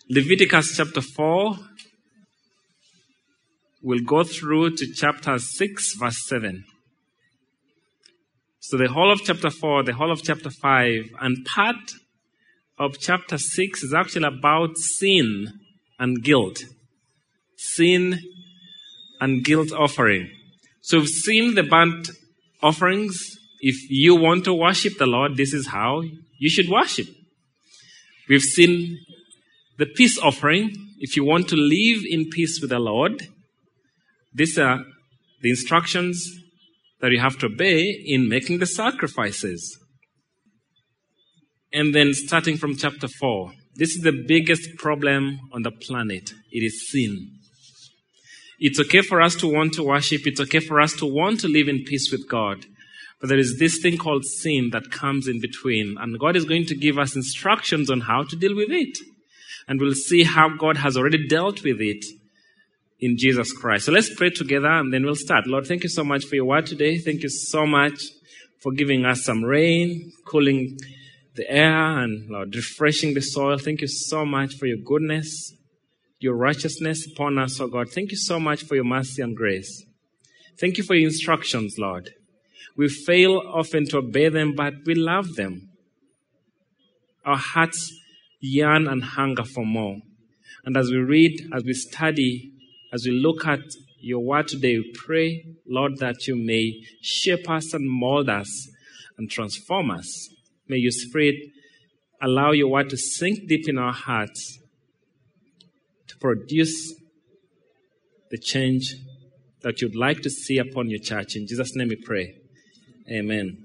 Leviticus chapter 4. We'll go through to chapter 6, verse 7. So the whole of chapter 4, the whole of chapter 5, and part of chapter 6 is actually about sin and guilt. Sin and guilt offering. So we've seen the burnt offerings. If you want to worship the Lord, this is how you should worship. We've seen the peace offering. If you want to live in peace with the Lord, these are the instructions that you have to obey in making the sacrifices. And then starting from chapter 4, this is the biggest problem on the planet. It is sin. It's okay for us to want to worship. It's okay for us to want to live in peace with God. But there is this thing called sin that comes in between. And God is going to give us instructions on how to deal with it. And we'll see how God has already dealt with it in Jesus Christ. So let's pray together and then we'll start. Lord, thank you so much for your word today. Thank you so much for giving us some rain, cooling the air, and Lord, refreshing the soil. Thank you so much for your goodness, your righteousness upon us, oh God. Thank you so much for your mercy and grace. Thank you for your instructions, Lord. We fail often to obey them, but we love them. Our hearts yearn and hunger for more. And as we read, as we study, as we look at your word today, we pray, Lord, that you may shape us and mold us and transform us. May your Spirit allow your word to sink deep in our hearts to produce the change that you'd like to see upon your church. In Jesus' name we pray. Amen.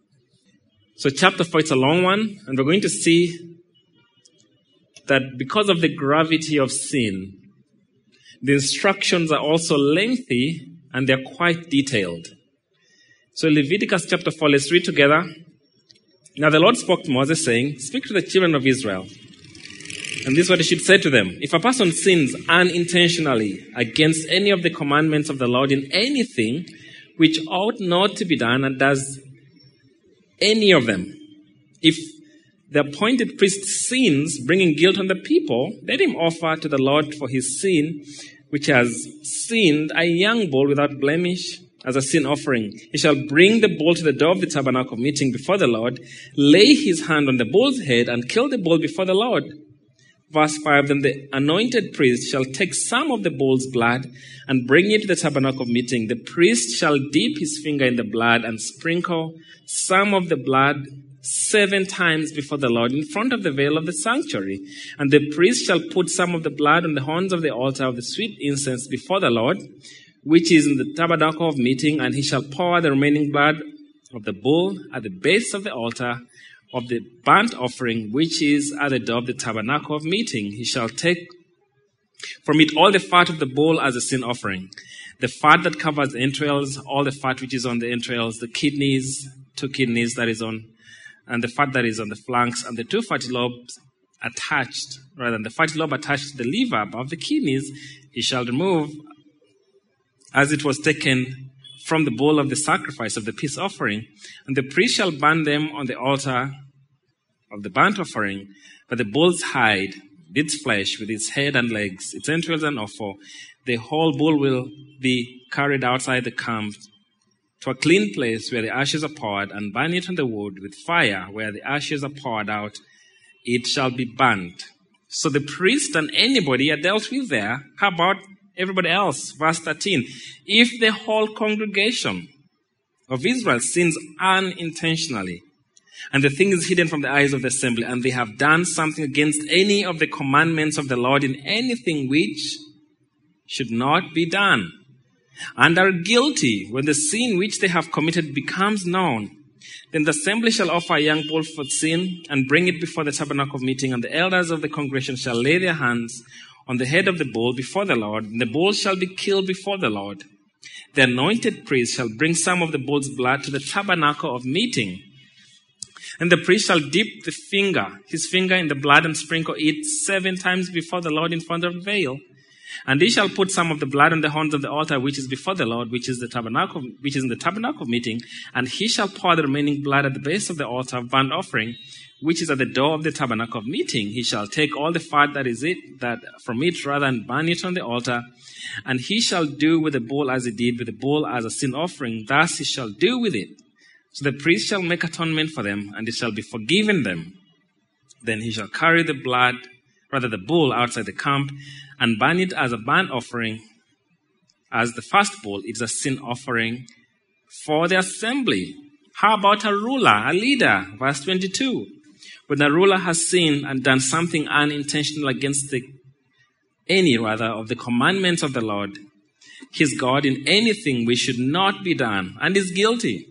So chapter 4, it's a long one, and we're going to see that because of the gravity of sin, the instructions are also lengthy and they're quite detailed. So Leviticus chapter 4, let's read together. Now the Lord spoke to Moses, saying, "Speak to the children of Israel. And this is what he should say to them. If a person sins unintentionally against any of the commandments of the Lord in anything which ought not to be done and does any of them, if the appointed priest sins, bringing guilt on the people, let him offer to the Lord for his sin, which has sinned, a young bull without blemish as a sin offering. He shall bring the bull to the door of the tabernacle of meeting before the Lord, lay his hand on the bull's head, and kill the bull before the Lord." Verse 5, "Then the anointed priest shall take some of the bull's blood and bring it to the tabernacle of meeting. The priest shall dip his finger in the blood and sprinkle some of the blood 7 times before the Lord in front of the veil of the sanctuary. And the priest shall put some of the blood on the horns of the altar of the sweet incense before the Lord, which is in the tabernacle of meeting, and he shall pour the remaining blood of the bull at the base of the altar of the burnt offering, which is at the door of the tabernacle of meeting. He shall take from it all the fat of the bull as a sin offering, the fat that covers the entrails, all the fat which is on the entrails, the kidneys, 2 kidneys that is on, and the fat that is on the flanks, and the 2 fatty lobes attached, rather than the fatty lobe attached to the liver above the kidneys, he shall remove as it was taken from the bowl of the sacrifice of the peace offering. And the priest shall burn them on the altar of the burnt offering. But the bull's hide, its flesh, with its head and legs, its entrails and offal, the whole bull will be carried outside the camp to a clean place where the ashes are poured, and burn it on the wood with fire. Where the ashes are poured out, it shall be burnt. So the priest and anybody are dealt with there. How about everybody else? Verse 13. If the whole congregation of Israel sins unintentionally, and the thing is hidden from the eyes of the assembly, and they have done something against any of the commandments of the Lord in anything which should not be done, and are guilty when the sin which they have committed becomes known, then the assembly shall offer a young bull for sin and bring it before the tabernacle of meeting, and the elders of the congregation shall lay their hands on the head of the bull before the Lord, and the bull shall be killed before the Lord. The anointed priest shall bring some of the bull's blood to the tabernacle of meeting, and the priest shall dip his finger in the blood and sprinkle it 7 times before the Lord in front of the veil. And he shall put some of the blood on the horns of the altar which is before the Lord, which is in the tabernacle of meeting, and he shall pour the remaining blood at the base of the altar of burnt offering, which is at the door of the tabernacle of meeting. He shall take all the fat that from it rather and burn it on the altar. And he shall do with the bull as he did with the bull as a sin offering. Thus he shall do with it. So the priest shall make atonement for them, and it shall be forgiven them. Then he shall carry the bull outside the camp, and burn it as a burnt offering. As the first bull, it is a sin offering for the assembly. How about a ruler, a leader? Verse 22. When a ruler has sinned and done something unintentional against any of the commandments of the Lord, his God, in anything which should not be done, and is guilty.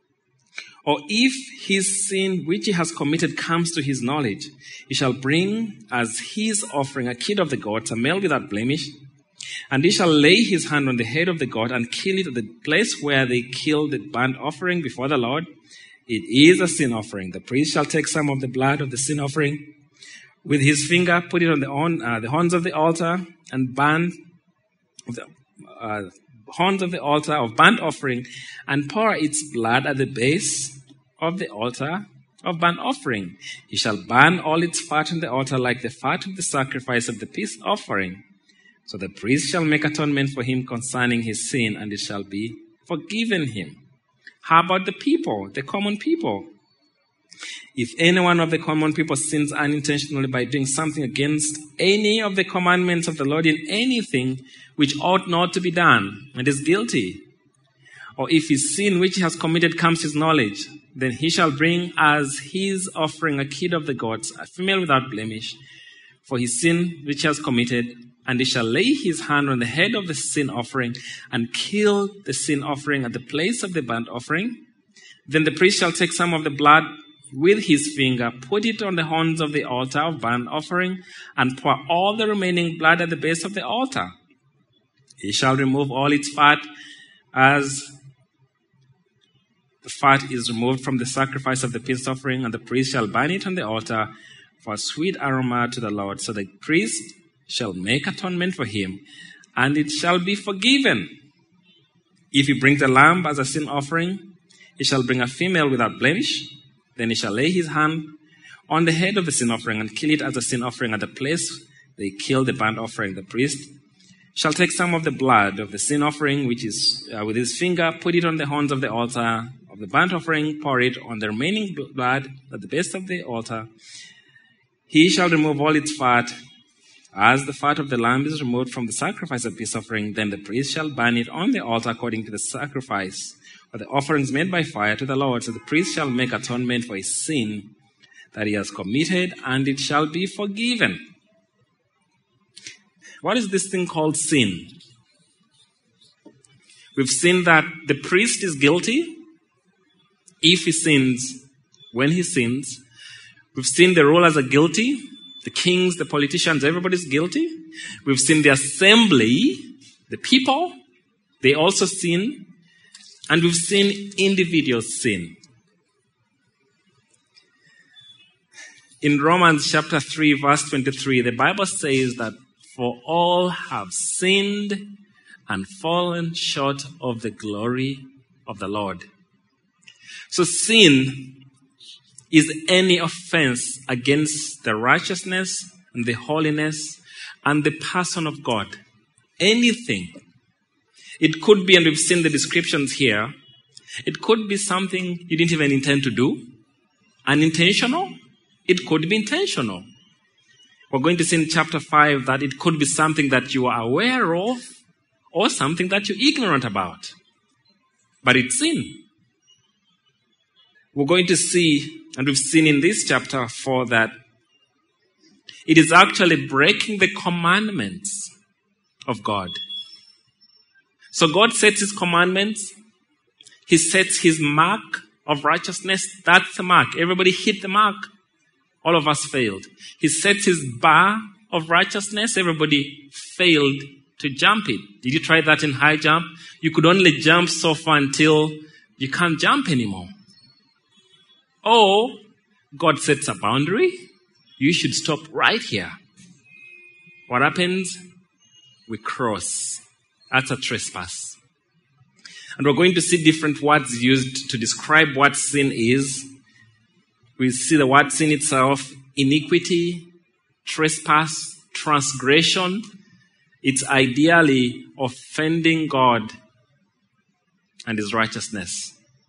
Or if his sin which he has committed comes to his knowledge, he shall bring as his offering a kid of the goats, a male without blemish, and he shall lay his hand on the head of the goat and kill it at the place where they killed the burnt offering before the Lord. It is a sin offering. The priest shall take some of the blood of the sin offering with his finger, put it on the horns of the altar, and burn the horns of the altar of burnt offering, and pour its blood at the base of the altar of burnt offering. He shall burn all its fat on the altar like the fat of the sacrifice of the peace offering. So the priest shall make atonement for him concerning his sin, and it shall be forgiven him. How about the people, the common people? If any one of the common people sins unintentionally by doing something against any of the commandments of the Lord in anything which ought not to be done, and is guilty, or if his sin which he has committed comes to his knowledge, then he shall bring as his offering a kid of the goats, a female without blemish, for his sin which he has committed, and he shall lay his hand on the head of the sin offering and kill the sin offering at the place of the burnt offering. Then the priest shall take some of the blood with his finger, put it on the horns of the altar of burnt offering, and pour all the remaining blood at the base of the altar. He shall remove all its fat as the fat is removed from the sacrifice of the peace offering, and the priest shall burn it on the altar for a sweet aroma to the Lord. So the priest shall make atonement for him, and it shall be forgiven. If he brings a lamb as a sin offering, he shall bring a female without blemish. Then he shall lay his hand on the head of the sin offering and kill it as a sin offering at the place they kill the burnt offering. The priest shall take some of the blood of the sin offering, which is with his finger, put it on the horns of the altar of the burnt offering, pour it on the remaining blood at the base of the altar. He shall remove all its fat, as the fat of the lamb is removed from the sacrifice of peace offering. Then the priest shall burn it on the altar according to the sacrifice or the offerings made by fire to the Lord. So the priest shall make atonement for his sin that he has committed, and it shall be forgiven. What is this thing called sin? We've seen that the priest is guilty if he sins, when he sins. We've seen the rulers are guilty. The kings, the politicians, everybody's guilty. We've seen the assembly, the people, they also sin. And we've seen individuals sin. In Romans chapter 3, verse 23, the Bible says that for all have sinned and fallen short of the glory of the Lord. So sin is any offense against the righteousness and the holiness and the person of God. Anything. It could be, and we've seen the descriptions here, it could be something you didn't even intend to do. Unintentional. It could be intentional. We're going to see in chapter 5 that it could be something that you are aware of or something that you're ignorant about. But it's sin. We're going to see, and we've seen in this chapter 4, that it is actually breaking the commandments of God. So God sets his commandments. He sets his mark of righteousness. That's the mark. Everybody hit the mark. All of us failed. He sets his bar of righteousness. Everybody failed to jump it. Did you try that in high jump? You could only jump so far until you can't jump anymore. Or God sets a boundary. You should stop right here. What happens? We cross. That's a trespass. And we're going to see different words used to describe what sin is. We see the word sin itself, iniquity, trespass, transgression. It's ideally offending God and his righteousness.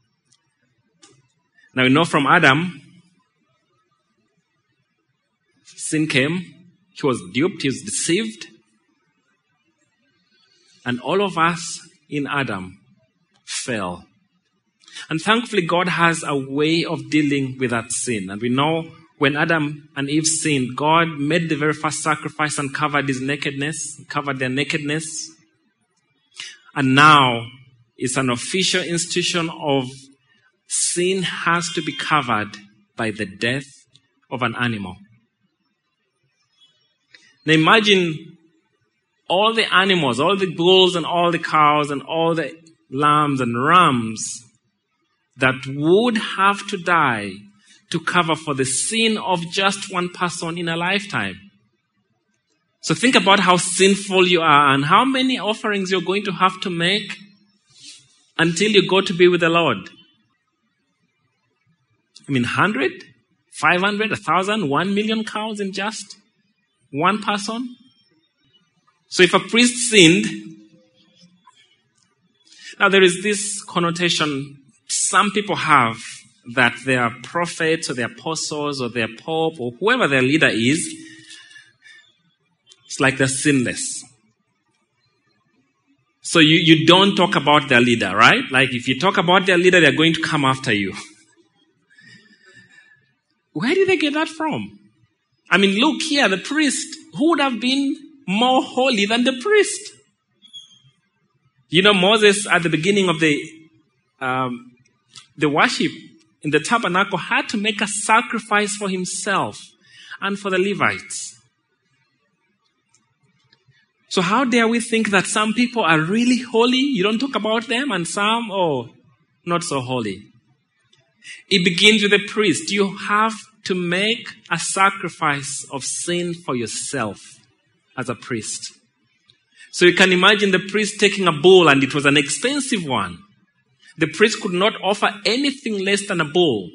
Now we know from Adam, sin came, he was duped, he was deceived. And all of us in Adam fell. And thankfully, God has a way of dealing with that sin. And we know when Adam and Eve sinned, God made the very first sacrifice and covered his nakedness, covered their nakedness. And now it's an official institution of sin has to be covered by the death of an animal. Now imagine all the animals, all the bulls and all the cows and all the lambs and rams that would have to die to cover for the sin of just one person in a lifetime. So think about how sinful you are and how many offerings you're going to have to make until you go to be with the Lord. 100, 500, 1,000, 1 million cows in just one person? So if a priest sinned, now there is this connotation some people have that their prophets or their apostles or their pope or whoever their leader is, it's like they're sinless. So you don't talk about their leader, right? Like if you talk about their leader, they're going to come after you. Where did they get that from? Look here, the priest, who would have been more holy than the priest? Moses at the beginning of the worship in the tabernacle had to make a sacrifice for himself and for the Levites. So how dare we think that some people are really holy, you don't talk about them, and some, not so holy? It begins with the priest. You have to make a sacrifice of sin for yourself as a priest. So you can imagine the priest taking a bull, and it was an expensive one. The priest could not offer anything less than a bull.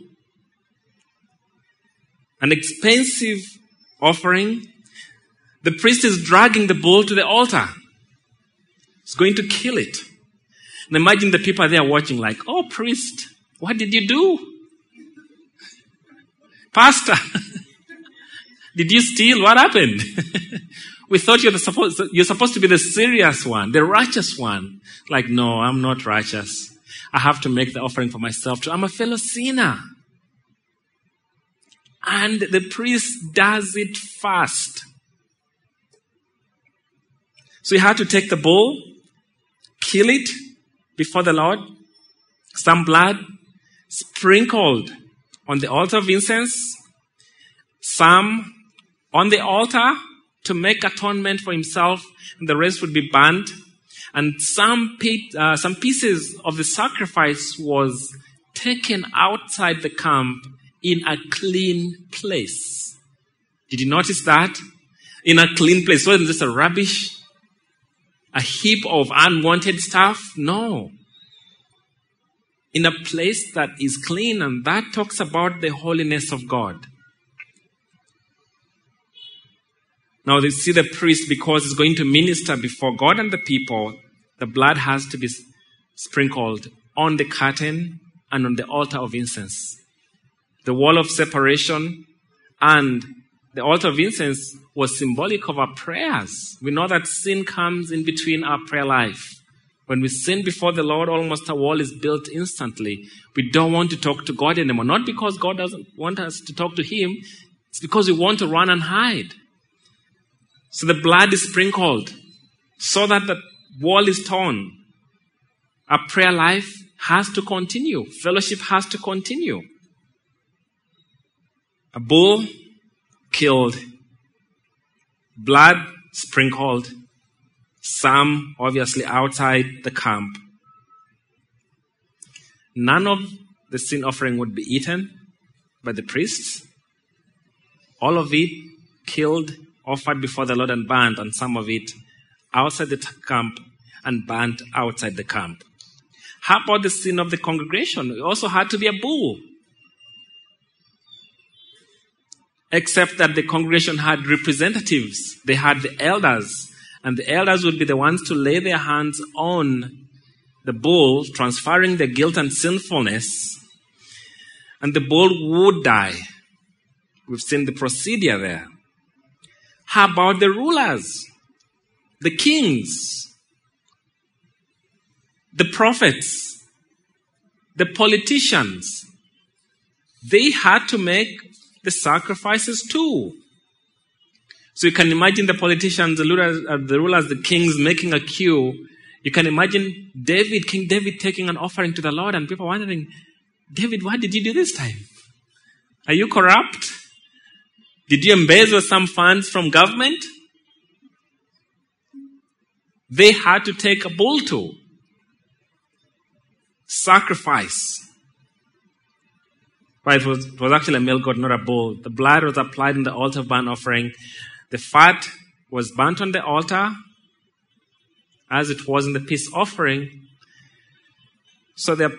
An expensive offering. The priest is dragging the bull to the altar. He's going to kill it. And imagine the people there watching like, oh, priest, what did you do? Pastor, did you steal? What happened? We thought you're supposed to be the serious one, the righteous one. Like, no, I'm not righteous. I have to make the offering for myself too. I'm a fellow sinner. And the priest does it fast. So he had to take the bull, kill it before the Lord, some blood sprinkled on the altar of incense, some on the altar to make atonement for himself, and the rest would be burnt. And some pieces of the sacrifice was taken outside the camp in a clean place. Did you notice that? In a clean place. So it wasn't just a rubbish, a heap of unwanted stuff. No. In a place that is clean, and that talks about the holiness of God. Now they see the priest, because he's going to minister before God and the people, the blood has to be sprinkled on the curtain and on the altar of incense. The wall of separation and the altar of incense was symbolic of our prayers. We know that sin comes in between our prayer life. When we sin before the Lord, almost a wall is built instantly. We don't want to talk to God anymore. Not because God doesn't want us to talk to Him. It's because we want to run and hide. So the blood is sprinkled so that the wall is torn. Our prayer life has to continue. Fellowship has to continue. A bull killed. Blood sprinkled. Some obviously outside the camp. None of the sin offering would be eaten by the priests. All of it killed, offered before the Lord and burnt, and some of it outside the camp and burnt outside the camp. How about the sin of the congregation? It also had to be a bull. except that the congregation had representatives. They had the elders, and the elders would be the ones to lay their hands on the bull, transferring the guilt and sinfulness, and the bull would die. We've seen the procedure there. How about the rulers, the kings, the prophets, the politicians? They had to make the sacrifices too. So you can imagine the politicians, the rulers, the kings making a queue. You can imagine King David taking an offering to the Lord, and people wondering, David, what did you do this time? Are you corrupt? Did you embezzle some funds from government? They had to take a bull to sacrifice. But it was actually a male goat, not a bull. The blood was applied on the altar of burnt offering. The fat was burnt on the altar, as it was in the peace offering. So there are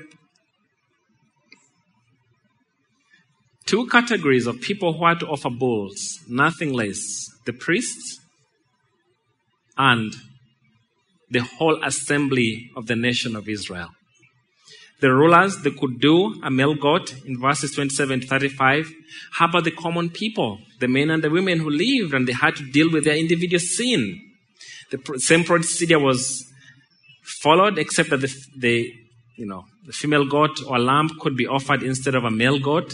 two categories of people who had to offer bulls, nothing less: the priests and the whole assembly of the nation of Israel. The rulers, they could do a male goat in verses 27 to 35. How about the common people, the men and the women who lived, and they had to deal with their individual sin? The same procedure was followed, except that the female goat or lamb could be offered instead of a male goat.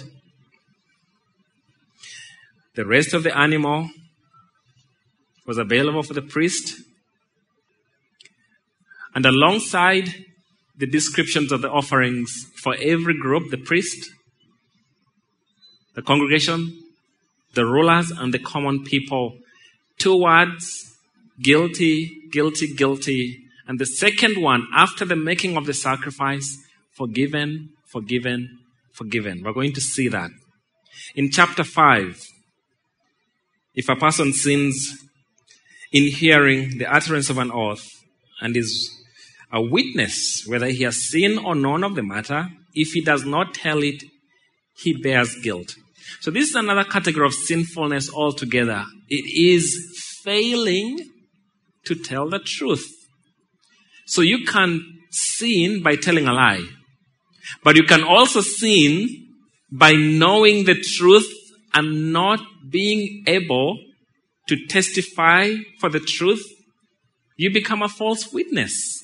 The rest of the animal was available for the priest. And alongside the descriptions of the offerings for every group, the priest, the congregation, the rulers, and the common people, two words: guilty, guilty, guilty. And the second one, after the making of the sacrifice, forgiven, forgiven, forgiven. We're going to see that. In chapter 5, if a person sins in hearing the utterance of an oath and is a witness, whether he has seen or known of the matter, if he does not tell it, he bears guilt. So this is another category of sinfulness altogether. It is failing to tell the truth. So you can sin by telling a lie, but you can also sin by knowing the truth and not being able to testify for the truth. You become a false witness.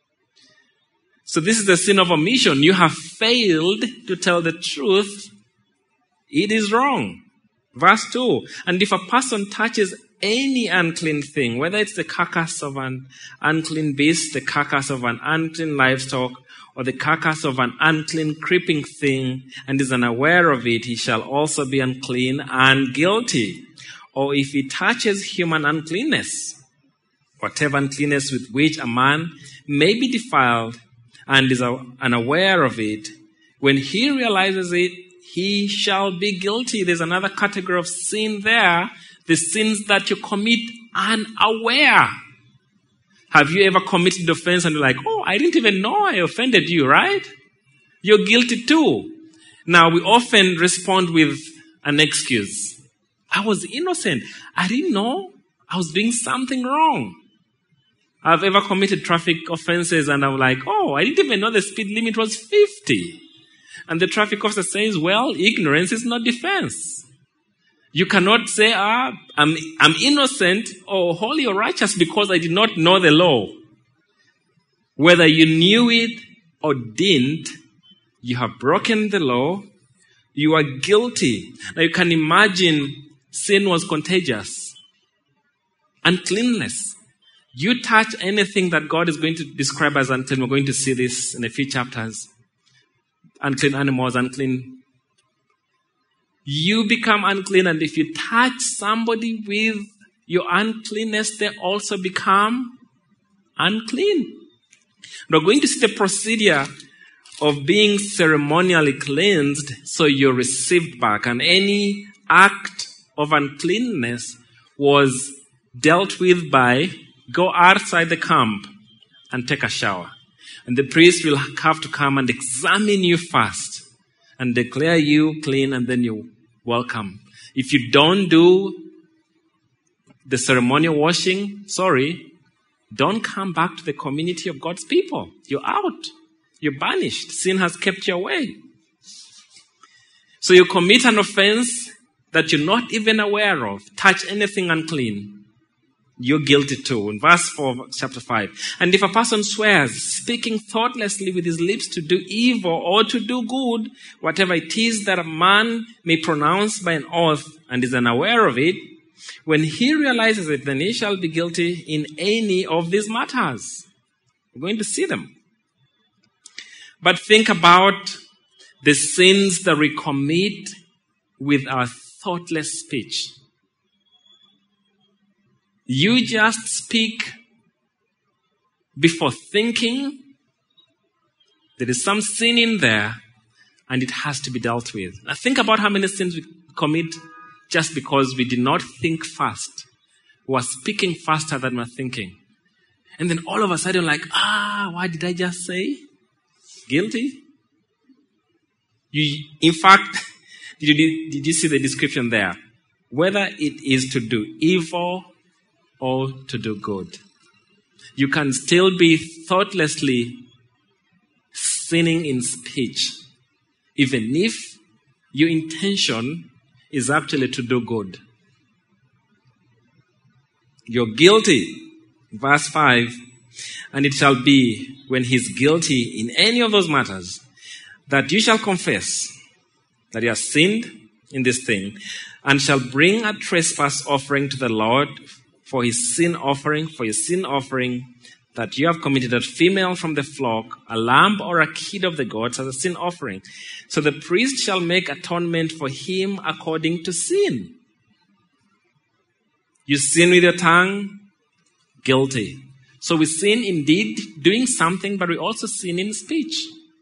So this is the sin of omission. You have failed to tell the truth. It is wrong. Verse 2, and if a person touches any unclean thing, whether it's the carcass of an unclean beast, the carcass of an unclean livestock, or the carcass of an unclean creeping thing, and is unaware of it, he shall also be unclean and guilty. Or if he touches human uncleanness, whatever uncleanness with which a man may be defiled, and is unaware of it, when he realizes it, he shall be guilty. There's another category of sin there, the sins that you commit unaware. Have you ever committed offense and you're like, oh, I didn't even know I offended you, right? You're guilty too. Now, we often respond with an excuse. I was innocent. I didn't know I was doing something wrong. I've ever committed traffic offenses and I'm like, oh, I didn't even know the speed limit was 50. And the traffic officer says, well, ignorance is not defense. You cannot say, I'm innocent or holy or righteous because I did not know the law. Whether you knew it or didn't, you have broken the law. You are guilty. Now you can imagine sin was contagious. Uncleanness. You touch anything that God is going to describe as unclean. We're going to see this in a few chapters. Unclean animals, unclean. You become unclean, and if you touch somebody with your uncleanness, they also become unclean. We're going to see the procedure of being ceremonially cleansed so you're received back. And any act of uncleanness was dealt with by go outside the camp and take a shower. And the priest will have to come and examine you first and declare you clean, and then you welcome. If you don't do the ceremonial washing, don't come back to the community of God's people. You're out. You're banished. Sin has kept you away. So you commit an offense that you're not even aware of. Touch anything unclean. You're guilty too. In verse 4, chapter 5. And if a person swears, speaking thoughtlessly with his lips to do evil or to do good, whatever it is that a man may pronounce by an oath and is unaware of it, when he realizes it, then he shall be guilty in any of these matters. We're going to see them. But think about the sins that we commit with our thoughtless speech. You just speak before thinking. There is some sin in there, and it has to be dealt with. Now think about how many sins we commit just because we did not think fast. We were speaking faster than we're thinking. And then all of a sudden, what did I just say? Guilty? In fact, did you see the description there? Whether it is to do evil or to do good. You can still be thoughtlessly sinning in speech, even if your intention is actually to do good. You're guilty. Verse 5, and it shall be when he is guilty in any of those matters that you shall confess that he has sinned in this thing and shall bring a trespass offering to the Lord for his sin offering, that you have committed a female from the flock, a lamb or a kid of the goats as a sin offering. So the priest shall make atonement for him according to sin. You sin with your tongue, guilty. So we sin indeed doing something, but we also sin in speech.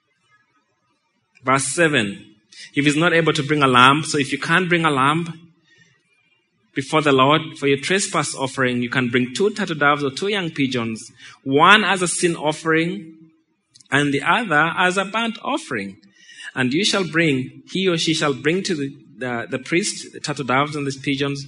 Verse 7, if he's not able to bring a lamb, so if you can't bring a lamb before the Lord for your trespass offering, you can bring 2 turtle doves or 2 young pigeons, one as a sin offering and the other as a burnt offering. And he or she shall bring to the priest the turtle doves and the pigeons,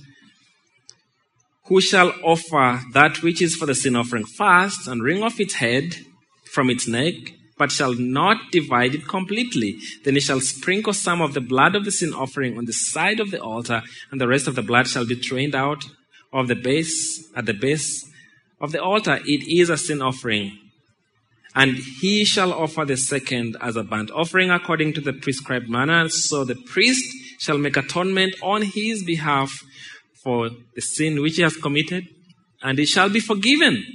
who shall offer that which is for the sin offering first and wring off its head from its neck, but shall not divide it completely. Then he shall sprinkle some of the blood of the sin offering on the side of the altar, and the rest of the blood shall be drained out of the base, at the base of the altar. It is a sin offering. And he shall offer the second as a burnt offering according to the prescribed manner. So the priest shall make atonement on his behalf for the sin which he has committed, and he shall be forgiven.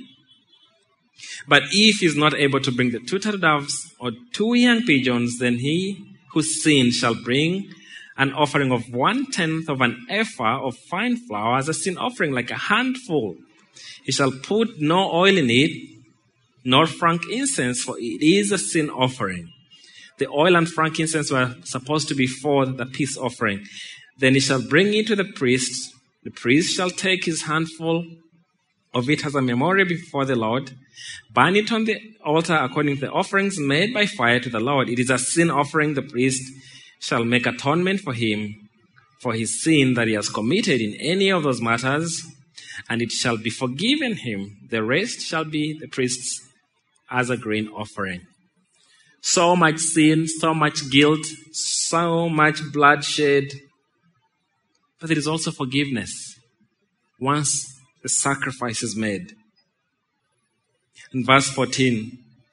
But if he is not able to bring the 2 turtle doves or 2 young pigeons, then he who sinned shall bring an offering of 1/10 of an ephah of fine flour as a sin offering, like a handful. He shall put no oil in it, nor frankincense, for it is a sin offering. The oil and frankincense were supposed to be for the peace offering. Then he shall bring it to the priest. The priest shall take his handful of it as a memorial before the Lord, burn it on the altar according to the offerings made by fire to the Lord. It is a sin offering. The priest shall make atonement for him for his sin that he has committed in any of those matters, and it shall be forgiven him. The rest shall be the priest's as a grain offering. So much sin, so much guilt, so much bloodshed, but there is also forgiveness once the sacrifice is made. In verse 14,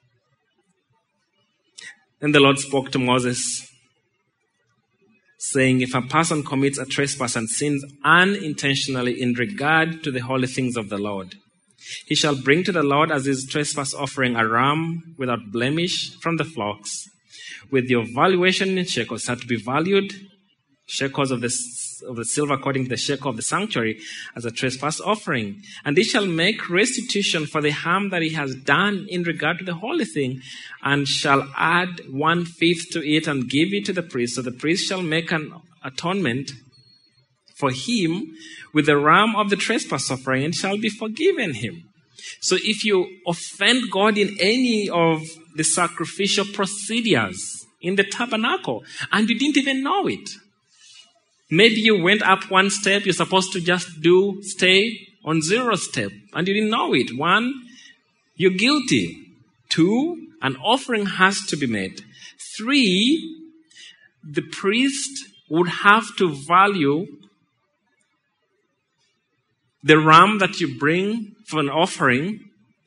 then the Lord spoke to Moses, saying, if a person commits a trespass and sins unintentionally in regard to the holy things of the Lord, he shall bring to the Lord as his trespass offering a ram without blemish from the flocks, with your valuation in shekels, had to be valued, shekels of the silver according to the shekel of the sanctuary, as a trespass offering. And he shall make restitution for the harm that he has done in regard to the holy thing, and shall add 1/5 to it and give it to the priest. So the priest shall make an atonement for him with the ram of the trespass offering, and shall be forgiven him. So if you offend God in any of the sacrificial procedures in the tabernacle, and you didn't even know it, Maybe you went up one step, you're supposed to just stay on 0 step, and you didn't know it. 1, you're guilty. 2, an offering has to be made. 3, the priest would have to value the ram that you bring for an offering.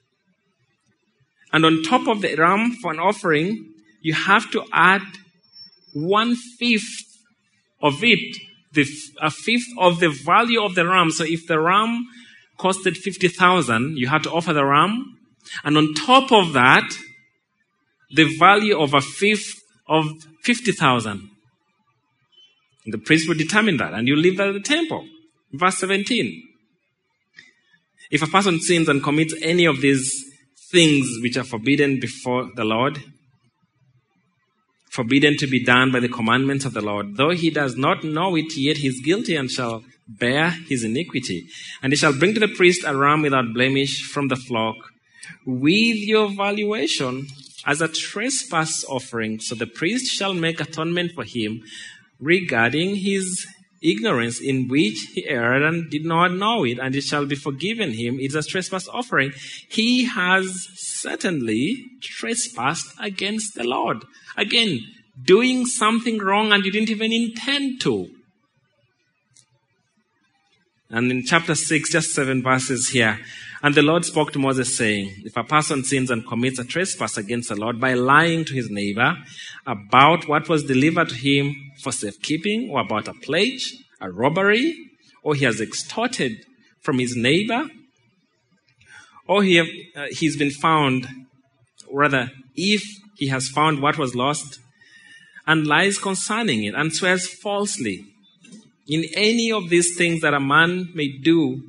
And on top of the ram for an offering, you have to add 1/5 of it, a fifth of the value of the ram. So if the ram costed 50,000, you had to offer the ram. And on top of that, the value of 1/5 of 50,000. The priest would determine that, and you leave that at the temple. Verse 17. If a person sins and commits any of these things which are forbidden before the Lord, forbidden to be done by the commandments of the Lord, though he does not know it, yet he is guilty and shall bear his iniquity. And he shall bring to the priest a ram without blemish from the flock, with your valuation as a trespass offering. So the priest shall make atonement for him regarding his ignorance in which he erred and did not know it, and it shall be forgiven him. It's a trespass offering. He has certainly trespassed against the Lord. Again, doing something wrong and you didn't even intend to. And in chapter 6, just 7 verses here. And the Lord spoke to Moses, saying, if a person sins and commits a trespass against the Lord by lying to his neighbor about what was delivered to him for safekeeping, or about a pledge, a robbery, or he has extorted from his neighbor, or he's been found, rather, if he has found what was lost, and lies concerning it, and swears falsely in any of these things that a man may do,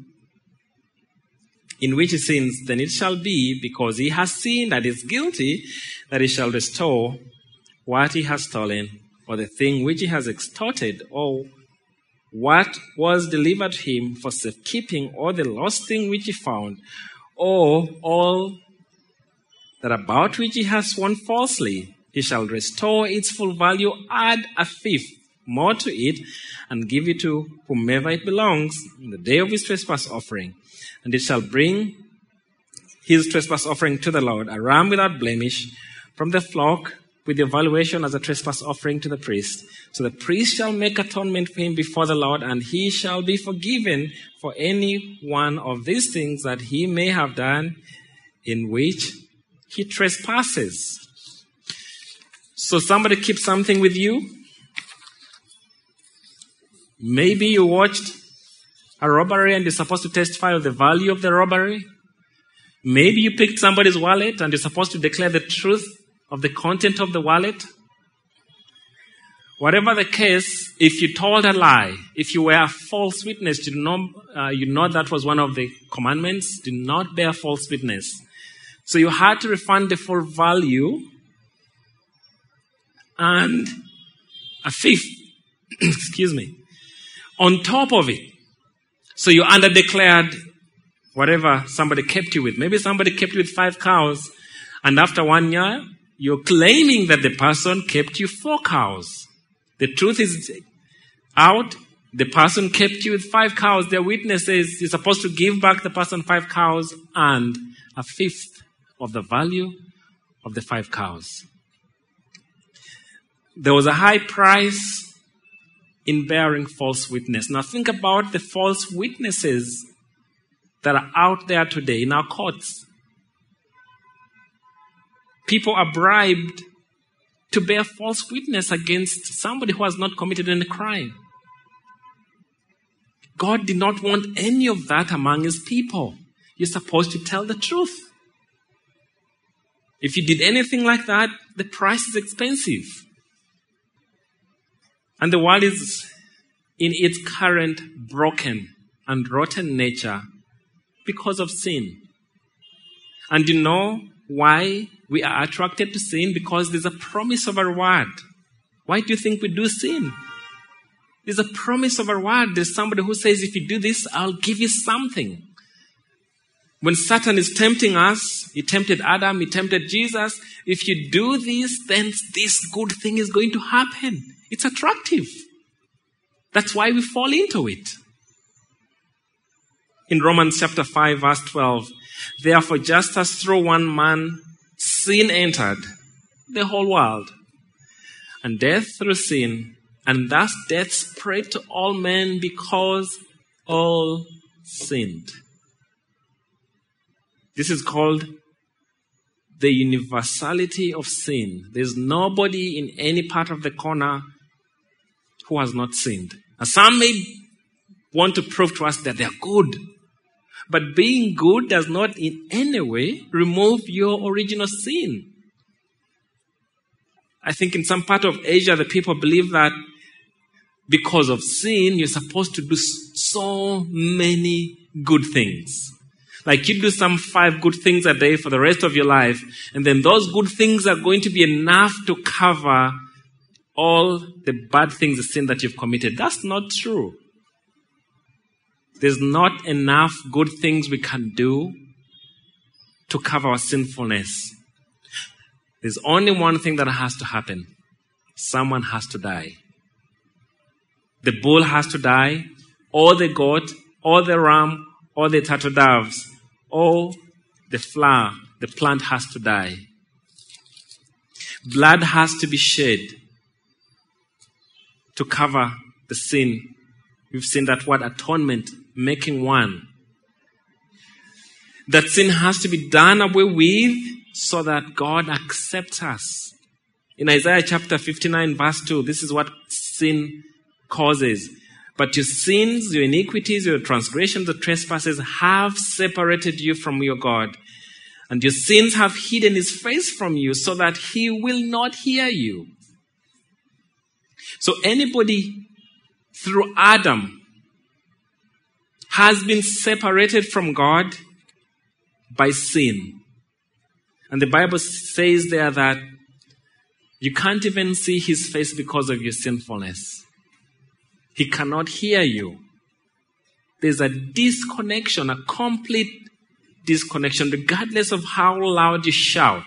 in which he sins, then it shall be, because he has sinned and is guilty, that he shall restore what he has stolen, or the thing which he has extorted, or what was delivered to him for safekeeping, or the lost thing which he found, or all that about which he has sworn falsely. He shall restore its full value, add 1/5 more to it, and give it to whomever it belongs in the day of his trespass offering. And it shall bring his trespass offering to the Lord, a ram without blemish from the flock, with the valuation as a trespass offering to the priest. So the priest shall make atonement for him before the Lord, and he shall be forgiven for any one of these things that he may have done in which he trespasses. So somebody keeps something with you. Maybe you watched a robbery and you're supposed to testify of the value of the robbery. Maybe you picked somebody's wallet and you're supposed to declare the truth of the content of the wallet. Whatever the case, if you told a lie, if you were a false witness, you know that was one of the commandments. Do not bear false witness. So you had to refund the full value and 1/5, on top of it. So you underdeclared whatever somebody kept you with. Maybe somebody kept you with 5 cows, and after 1 year, you're claiming that the person kept you 4 cows. The truth is out. The person kept you with 5 cows. They're witnesses. You're supposed to give back the person 5 cows and 1/5 of the value of the 5 cows. There was a high price in bearing false witness. Now think about the false witnesses that are out there today in our courts. People are bribed to bear false witness against somebody who has not committed any crime. God did not want any of that among his people. You're supposed to tell the truth. If you did anything like that, the price is expensive. And the world is in its current broken and rotten nature because of sin. And you know why we are attracted to sin? Because there's a promise of a reward. Why do you think we do sin? There's a promise of a reward. There's somebody who says, if you do this, I'll give you something. When Satan is tempting us, he tempted Adam, he tempted Jesus. If you do this, then this good thing is going to happen. It's attractive. That's why we fall into it. In Romans chapter 5, verse 12, therefore, just as through one man sin entered the whole world, and death through sin, and thus death spread to all men because all sinned. This is called the universality of sin. There's nobody in any part of the corner who has not sinned. And some may want to prove to us that they are good. But being good does not in any way remove your original sin. I think in some part of Asia, the people believe that because of sin, you're supposed to do so many good things. Like you do some 5 good things a day for the rest of your life, and then those good things are going to be enough to cover all the bad things, the sin that you've committed. That's not true. There's not enough good things we can do to cover our sinfulness. There's only one thing that has to happen. Someone has to die. The bull has to die, or the goat, or the ram, or the turtle doves, or the flower, the plant has to die. Blood has to be shed to cover the sin. We've seen that word atonement, making one. That sin has to be done away with so that God accepts us. In Isaiah chapter 59 verse 2, this is what sin causes. But your sins, your iniquities, your transgressions, your trespasses have separated you from your God. And your sins have hidden his face from you so that he will not hear you. So anybody through Adam has been separated from God by sin. And the Bible says there that you can't even see his face because of your sinfulness. He cannot hear you. There's a disconnection, a complete disconnection, regardless of how loud you shout.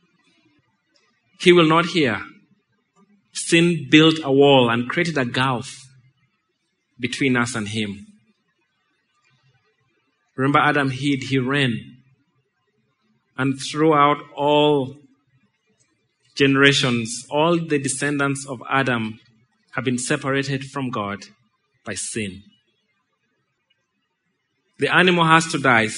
He will not hear. Sin built a wall and created a gulf between us and him. Remember, Adam hid, he ran. And throughout all generations, all the descendants of Adam have been separated from God by sin. The animal has to die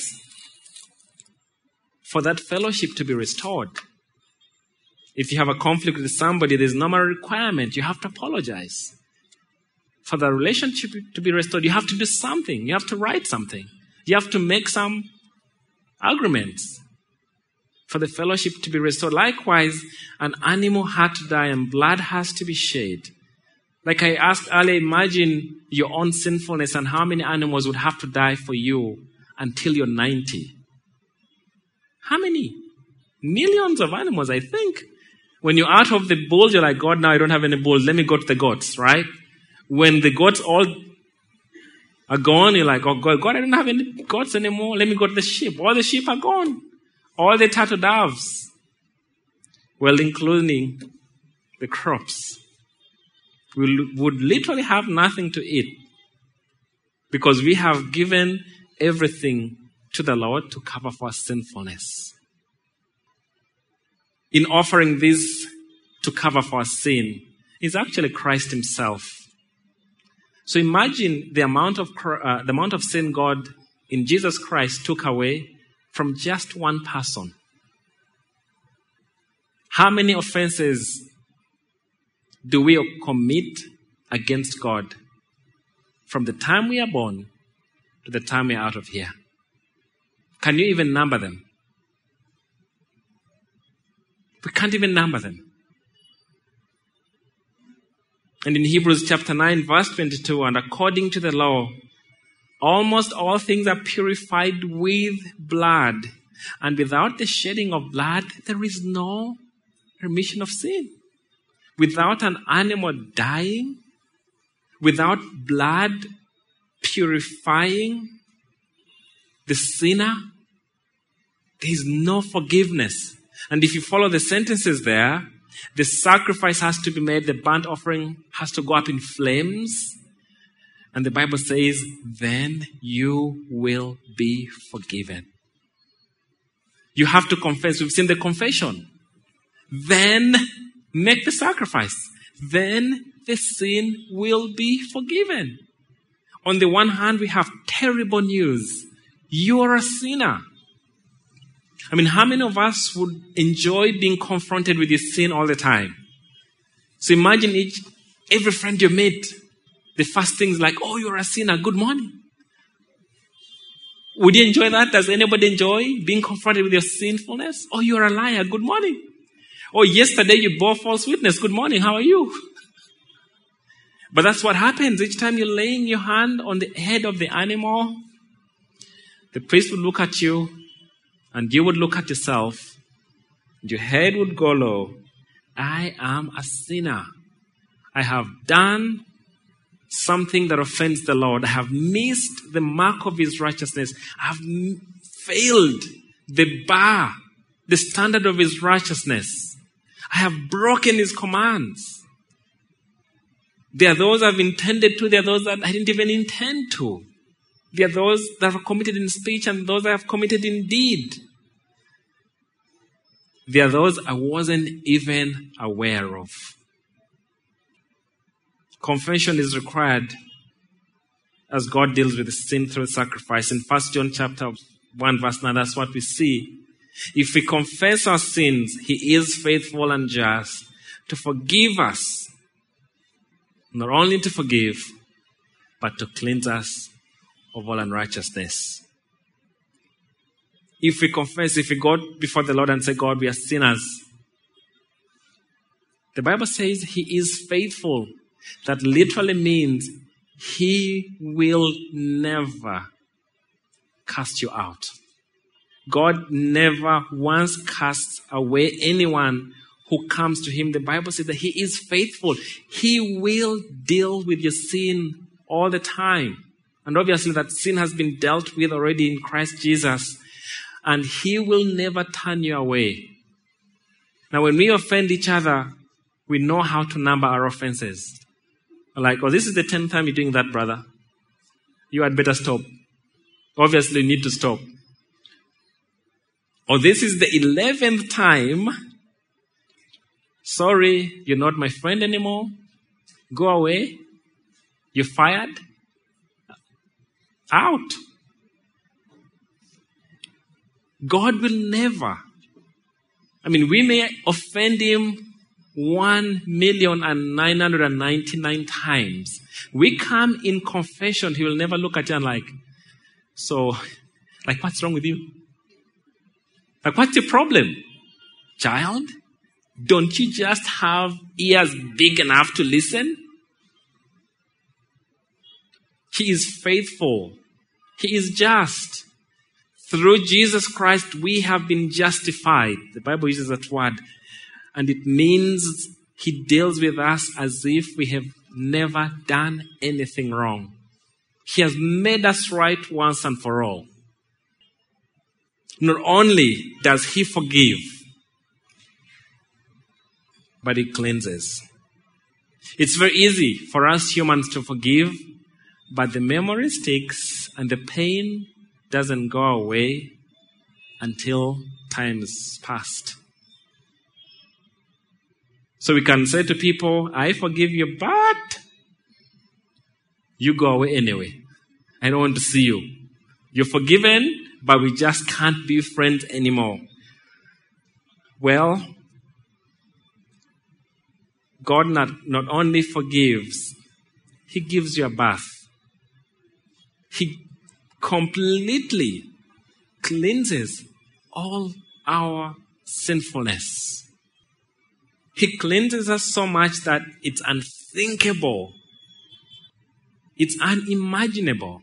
for that fellowship to be restored. If you have a conflict with somebody, there's no more requirement. You have to apologize. For the relationship to be restored, you have to do something. You have to write something. You have to make some arguments for the fellowship to be restored. Likewise, an animal had to die and blood has to be shed. Like I asked earlier, imagine your own sinfulness and how many animals would have to die for you until you're 90. How many? Millions of animals, I think. When you're out of the bulls, you're like, God, now I don't have any bulls. Let me go to the goats, right? When the goats all are gone, you're like, oh God, I don't have any goats anymore. Let me go to the sheep. All the sheep are gone. All the turtle doves. Well, including the crops. We would literally have nothing to eat because we have given everything to the Lord to cover for our sinfulness. In offering this to cover for our sin is actually Christ himself. So imagine the amount of sin God in Jesus Christ took away from just one person. How many offenses do we commit against God from the time we are born to the time we are out of here? Can you even number them? We can't even number them. And in Hebrews chapter 9, verse 22, and according to the law, almost all things are purified with blood. And without the shedding of blood, there is no remission of sin. Without an animal dying, without blood purifying the sinner, there is no forgiveness. And if you follow the sentences there, the sacrifice has to be made, the burnt offering has to go up in flames, And the Bible says, then you will be forgiven. You have to confess. We've seen the confession. Then make the sacrifice. Then the sin will be forgiven. On the one hand, we have terrible news. You are a sinner. I mean, how many of us would enjoy being confronted with your sin all the time? So imagine every friend you meet, the first thing is like, oh, you're a sinner, good morning. Would you enjoy that? Does anybody enjoy being confronted with your sinfulness? Oh, you're a liar, good morning. Oh, yesterday you bore false witness, good morning, how are you? But that's what happens. Each time you're laying your hand on the head of the animal, the priest would look at you, and you would look at yourself, and your head would go low. I am a sinner. I have done something that offends the Lord. I have missed the mark of His righteousness. I have failed the bar, the standard of His righteousness. I have broken His commands. There are those I've intended to. There are those that I didn't even intend to. There are those that are committed in speech and those I have committed in deed. There are those I wasn't even aware of. Confession is required as God deals with sin through sacrifice. In 1 John chapter 1 verse 9, that's what we see. If we confess our sins, He is faithful and just to forgive us. Not only to forgive, but to cleanse us of all unrighteousness. If we confess, if we go before the Lord and say, God, we are sinners, the Bible says He is faithful. That literally means He will never cast you out. God never once casts away anyone who comes to Him. The Bible says that He is faithful. He will deal with your sin all the time. And obviously that sin has been dealt with already in Christ Jesus. And He will never turn you away. Now when we offend each other, we know how to number our offenses. Like, oh, this is the 10th time you're doing that, brother. You had better stop. Obviously, you need to stop. Or this is the 11th time. Sorry, you're not my friend anymore. Go away. You're fired. Out. God will never. I mean, we may offend Him 1,999,000 times. We come in confession, He will never look at you and like, so, like, what's wrong with you? Like, what's your problem? Child, don't you just have ears big enough to listen? He is faithful. He is just. Through Jesus Christ, we have been justified. The Bible uses that word. And it means He deals with us as if we have never done anything wrong. He has made us right once and for all. Not only does He forgive, but He cleanses. It's very easy for us humans to forgive, but the memory sticks and the pain doesn't go away until time is past. So we can say to people, I forgive you, but you go away anyway. I don't want to see you. You're forgiven, but we just can't be friends anymore. Well, God not only forgives, He gives you a bath. He completely cleanses all our sinfulness. He cleanses us so much that it's unthinkable. It's unimaginable.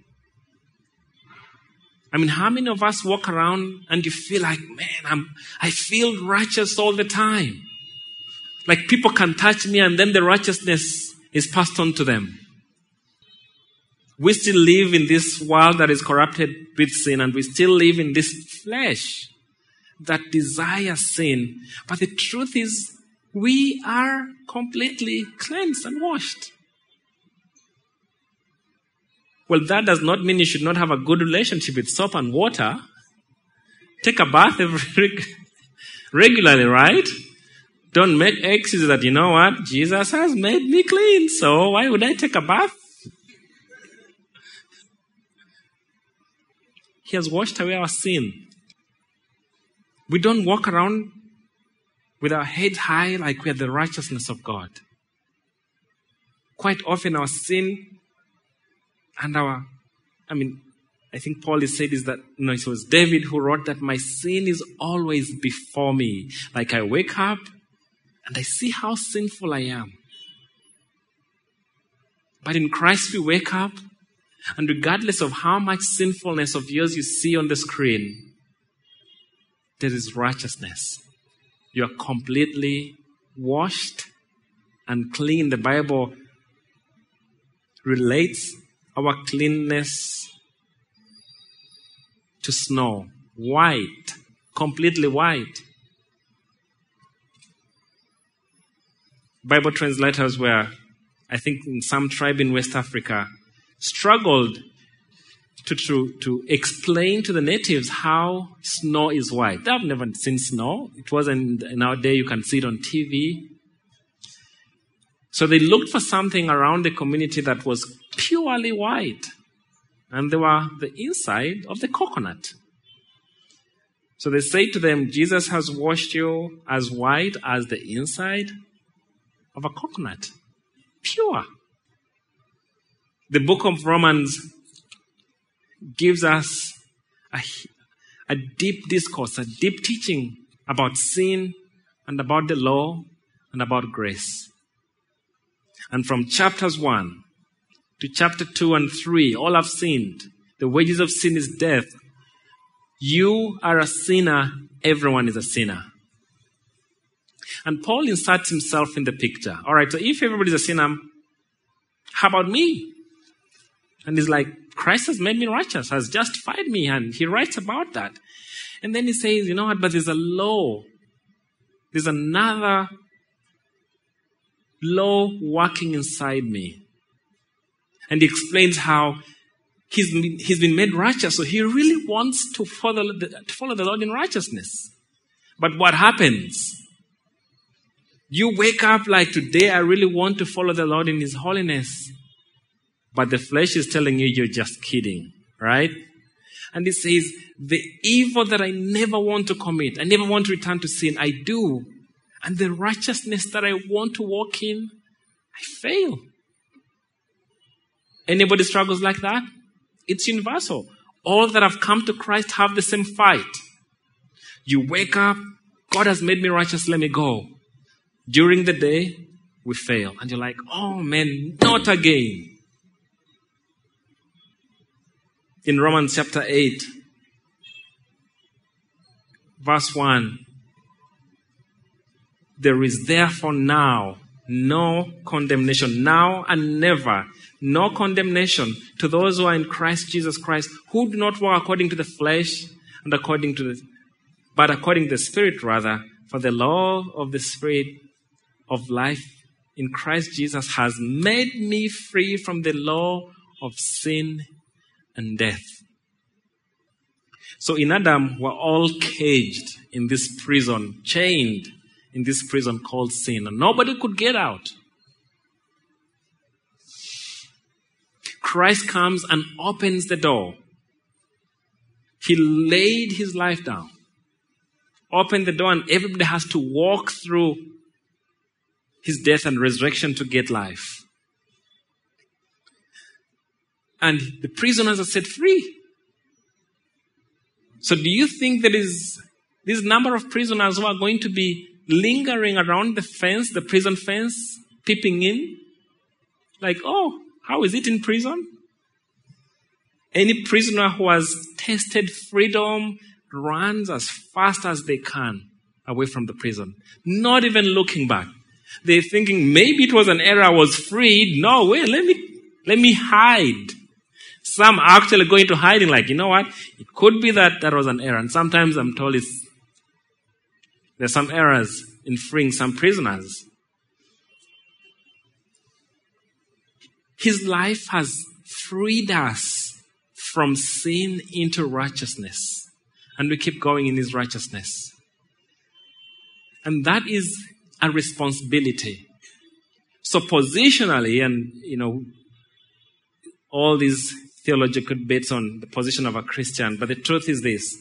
I mean, how many of us walk around and you feel like, man, I feel righteous all the time. Like people can touch me and then the righteousness is passed on to them. We still live in this world that is corrupted with sin, and we still live in this flesh that desires sin. But the truth is, we are completely cleansed and washed. Well, that does not mean you should not have a good relationship with soap and water. Take a bath regularly, right? Don't make excuses that, you know what, Jesus has made me clean, so why would I take a bath? He has washed away our sin. We don't walk around with our heads high like we are the righteousness of God. Quite often our sin and I think Paul has said is that, it was David who wrote that my sin is always before me. Like I wake up and I see how sinful I am. But in Christ we wake up, and regardless of how much sinfulness of yours you see on the screen, there is righteousness. You are completely washed and clean. The Bible relates our cleanness to snow. White. Completely white. Bible translators were, I think in some tribe in West Africa, struggled to explain to the natives how snow is white. They have never seen snow. It wasn't in our day, you can see it on TV. So they looked for something around the community that was purely white. And they were the inside of the coconut. So they say to them, Jesus has washed you as white as the inside of a coconut. Pure. The book of Romans gives us a deep discourse, a deep teaching about sin and about the law and about grace. And from chapters 1 to chapter 2 and 3, all have sinned. The wages of sin is death. You are a sinner. Everyone is a sinner. And Paul inserts himself in the picture. All right, so if everybody's a sinner, how about me? And he's like, Christ has made me righteous, has justified me. And he writes about that. And then he says, you know what, but there's a law. There's another law working inside me. And he explains how he's been made righteous, so he really wants to follow the Lord in righteousness. But what happens? You wake up like, today I really want to follow the Lord in His holiness. But the flesh is telling you you're just kidding, right? And it says, the evil that I never want to commit, I never want to return to sin, I do. And the righteousness that I want to walk in, I fail. Anybody struggles like that? It's universal. All that have come to Christ have the same fight. You wake up, God has made me righteous, let me go. During the day, we fail. And you're like, oh man, not again. In Romans chapter 8, verse 1, there is therefore now no condemnation, now and never, no condemnation to those who are in Christ Jesus Christ, who do not walk according to the flesh and but according to the Spirit rather. For the law of the Spirit of life in Christ Jesus has made me free from the law of sin and death. So in Adam, we're all caged in this prison, chained in this prison called sin, and nobody could get out. Christ comes and opens the door. He laid his life down, opened the door, and everybody has to walk through his death and resurrection to get life. And the prisoners are set free. So do you think there is this number of prisoners who are going to be lingering around the fence, the prison fence, peeping in? Like, oh, how is it in prison? Any prisoner who has tasted freedom runs as fast as they can away from the prison, not even looking back. They're thinking, maybe it was an error, I was freed. No way, let me hide. Some are actually go into hiding, like, you know what? It could be that was an error. And sometimes I'm told there's some errors in freeing some prisoners. His life has freed us from sin into righteousness. And we keep going in his righteousness. And that is a responsibility. So positionally, and all these theological debates on the position of a Christian, but the truth is this.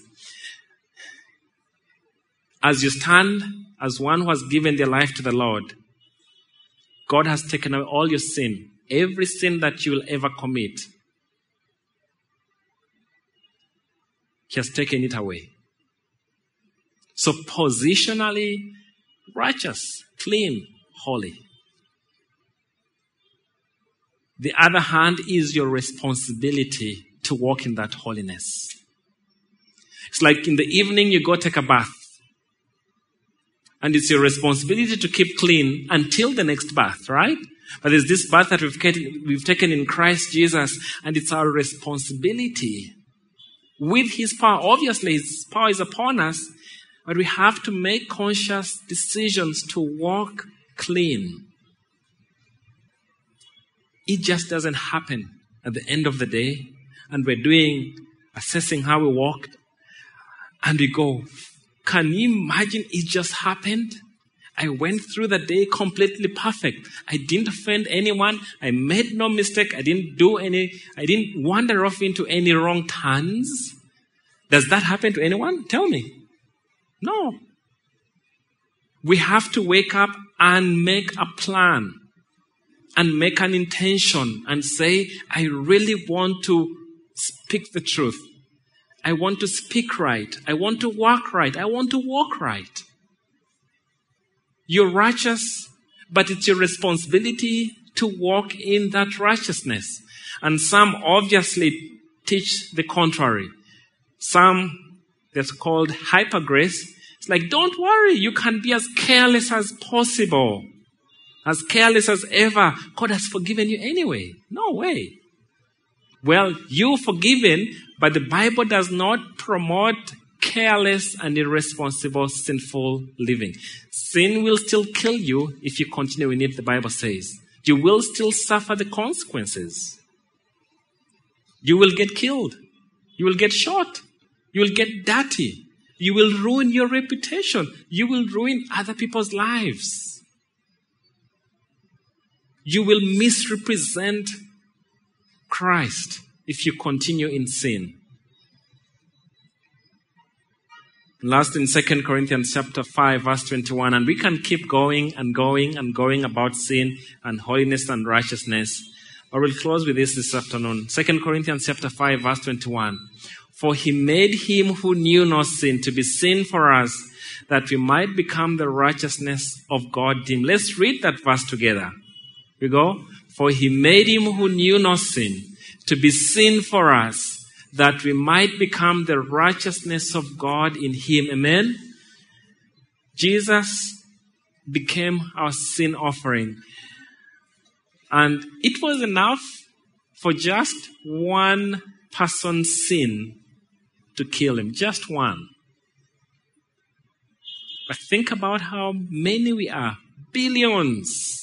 As you stand as one who has given their life to the Lord, God has taken away all your sin, every sin that you will ever commit. He has taken it away. So positionally, righteous, clean, holy. The other hand is your responsibility to walk in that holiness. It's like in the evening you go take a bath. And it's your responsibility to keep clean until the next bath, right? But there's this bath that we've taken in Christ Jesus, and it's our responsibility. With his power, obviously his power is upon us, but we have to make conscious decisions to walk clean. It just doesn't happen at the end of the day, and we're assessing how we walked, and we go, can you imagine it just happened? I went through the day completely perfect. I didn't offend anyone. I made no mistake. I didn't wander off into any wrong turns. Does that happen to anyone? Tell me. No. We have to wake up and make a plan and make an intention and say, I really want to speak the truth. I want to speak right. I want to walk right. I want to walk right. You're righteous, but it's your responsibility to walk in that righteousness. And some obviously teach the contrary. Some, that's called hyper grace. It's like, don't worry, you can be as careless as possible. As careless as ever. God has forgiven you anyway. No way. Well, you're forgiven, but the Bible does not promote careless and irresponsible sinful living. Sin will still kill you if you continue in it, the Bible says. You will still suffer the consequences. You will get killed. You will get shot. You will get dirty. You will ruin your reputation. You will ruin other people's lives. You will misrepresent Christ if you continue in sin. Last in 2 Corinthians chapter 5, verse 21, and we can keep going and going and going about sin and holiness and righteousness. But we'll close with this afternoon. 2 Corinthians chapter 5, verse 21. For he made him who knew no sin to be sin for us, that we might become the righteousness of God in him. Let's read that verse together. We go. For he made him who knew no sin to be sin for us, that we might become the righteousness of God in him. Amen? Jesus became our sin offering. And it was enough for just one person's sin to kill him. Just one. But think about how many we are. Billions.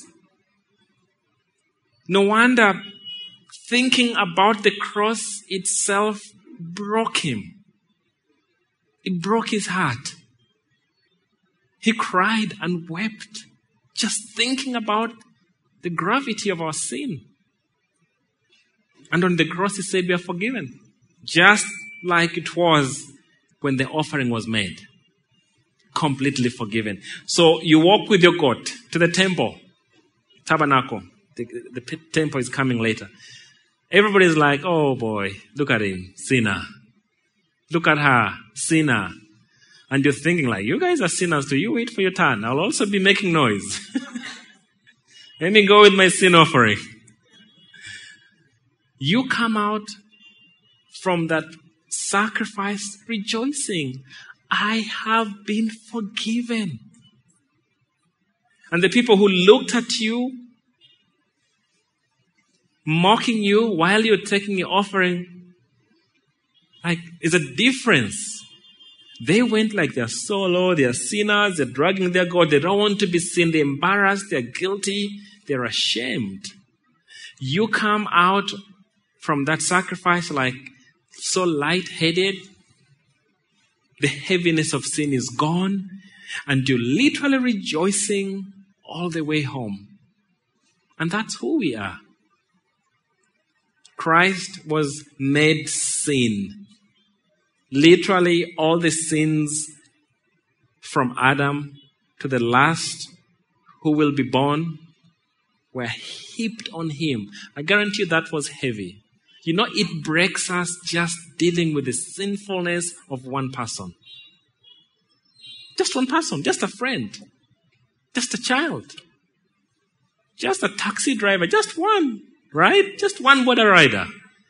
No wonder thinking about the cross itself broke him. It broke his heart. He cried and wept just thinking about the gravity of our sin. And on the cross he said we are forgiven. Just like it was when the offering was made. Completely forgiven. So you walk with your goat to the temple, tabernacle. The temple is coming later. Everybody's like, oh boy, look at him, sinner. Look at her, sinner. And you're thinking like, you guys are sinners too. You wait for your turn. I'll also be making noise. Let me go with my sin offering. You come out from that sacrifice rejoicing. I have been forgiven. And the people who looked at you, mocking you while you're taking your offering, like, is a difference. They went like they're solo, they're sinners, they're dragging their God, they don't want to be seen, they're embarrassed, they're guilty, they're ashamed. You come out from that sacrifice like so lightheaded. The heaviness of sin is gone, and you're literally rejoicing all the way home. And that's who we are. Christ was made sin. Literally, all the sins from Adam to the last who will be born were heaped on him. I guarantee you that was heavy. You know, it breaks us just dealing with the sinfulness of one person. Just one person, just a friend, just a child, just a taxi driver, just one, right? Just one border rider.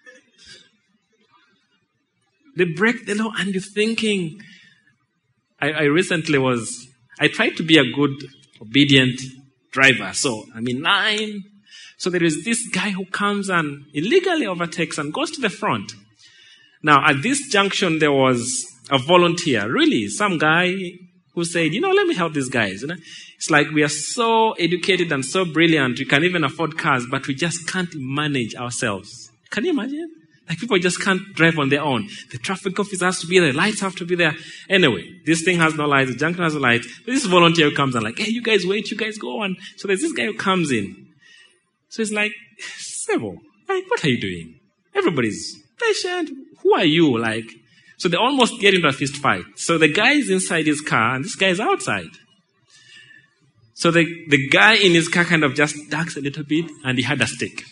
They break the law and you're thinking, I tried to be a good, obedient driver. So I'm in line. So there is this guy who comes and illegally overtakes and goes to the front. Now, at this junction, there was a volunteer, really, some guy who said, let me help these guys. It's like we are so educated and so brilliant, we can even afford cars, but we just can't manage ourselves. Can you imagine? Like people just can't drive on their own. The traffic officer has to be there, lights have to be there. Anyway, this thing has no lights, the junction has no lights. This volunteer who comes and like, hey, you guys wait, you guys go on. So there's this guy who comes in. So it's like, Sebo, like, what are you doing? Everybody's patient. Who are you? Like, so they almost get into a fist fight. So the guy is inside his car and this guy is outside. So the guy in his car kind of just ducks a little bit and he had a stick.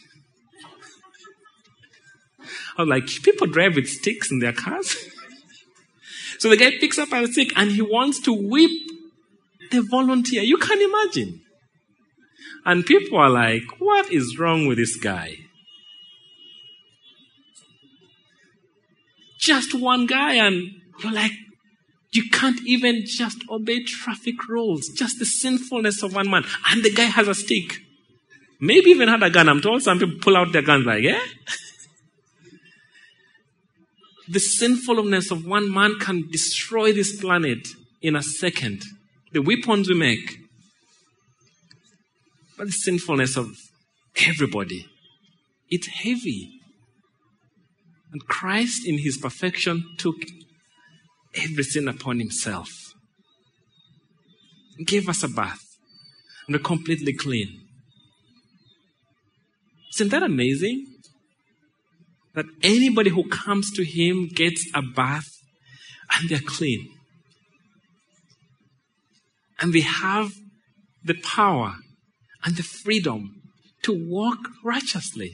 I was like, people drive with sticks in their cars? So the guy picks up a stick and he wants to whip the volunteer. You can imagine. And people are like, what is wrong with this guy? Just one guy, and you're like, you can't even just obey traffic rules. Just the sinfulness of one man. And the guy has a stick. Maybe even had a gun. I'm told some people pull out their guns like, The sinfulness of one man can destroy this planet in a second. The weapons we make. But the sinfulness of everybody, it's heavy. And Christ in his perfection took every sin upon himself. And gave us a bath. And we're completely clean. Isn't that amazing? That anybody who comes to him gets a bath and they're clean. And they have the power and the freedom to walk righteously.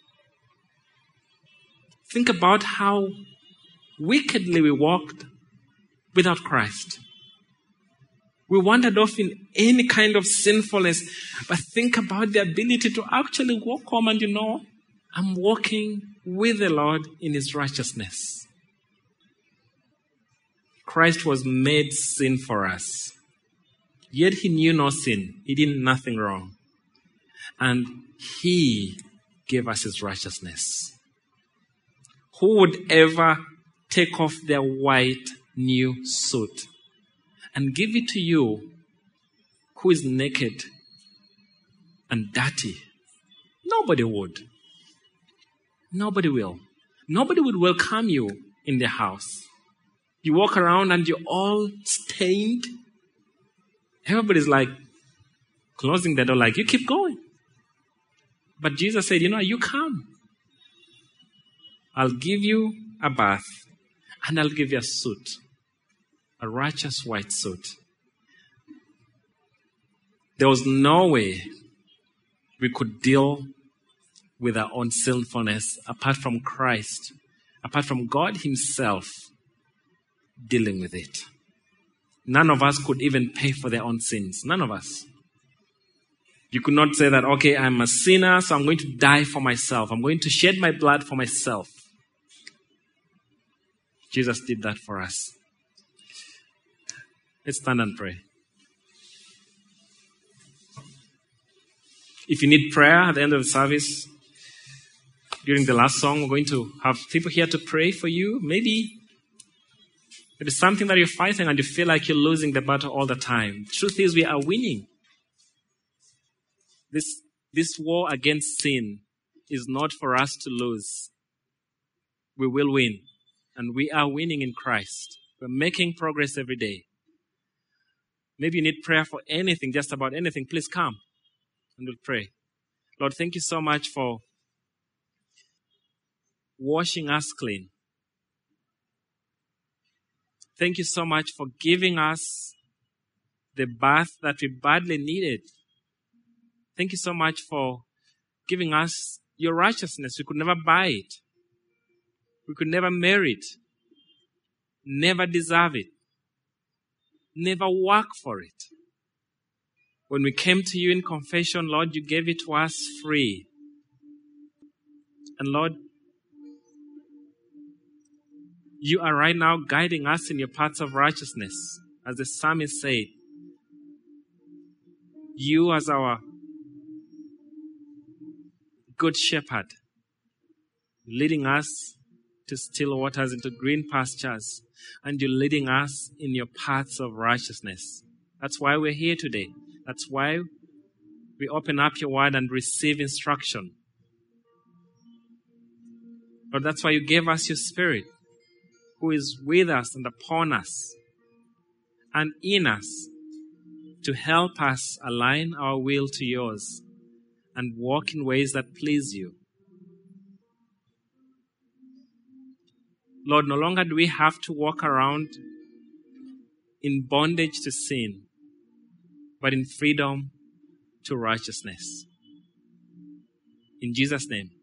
Think about how wickedly we walked without Christ. We wandered off in any kind of sinfulness, but think about the ability to actually walk home and I'm walking with the Lord in his righteousness. Christ was made sin for us. Yet he knew no sin. He did nothing wrong. And he gave us his righteousness. Who would ever take off their white new suit and give it to you who is naked and dirty? Nobody would. Nobody will. Nobody would welcome you in their house. You walk around and you're all stained. Everybody's like closing the door like, you keep going. But Jesus said, you come. I'll give you a bath and I'll give you a suit. A righteous white suit. There was no way we could deal with our own sinfulness apart from Christ, apart from God himself dealing with it. None of us could even pay for their own sins. None of us. You could not say that, okay, I'm a sinner, so I'm going to die for myself. I'm going to shed my blood for myself. Jesus did that for us. Let's stand and pray. If you need prayer at the end of the service, during the last song, we're going to have people here to pray for you. Maybe there is something that you're fighting and you feel like you're losing the battle all the time. The truth is we are winning. This war against sin is not for us to lose. we will win. And we are winning in Christ. We're making progress every day. Maybe you need prayer for anything, just about anything. Please come and we'll pray. Lord, thank you so much for washing us clean. Thank you so much for giving us the bath that we badly needed. Thank you so much for giving us your righteousness. We could never buy it. We could never merit, never deserve it, never work for it. When we came to you in confession, Lord, you gave it to us free. And Lord, you are right now guiding us in your paths of righteousness. As the psalmist said, you as our good shepherd, leading us to still waters, into green pastures, and you're leading us in your paths of righteousness. That's why we're here today. That's why we open up your word and receive instruction. But that's why you gave us your Spirit, who is with us and upon us and in us, to help us align our will to yours and walk in ways that please you. Lord, no longer do we have to walk around in bondage to sin, but in freedom to righteousness. In Jesus' name.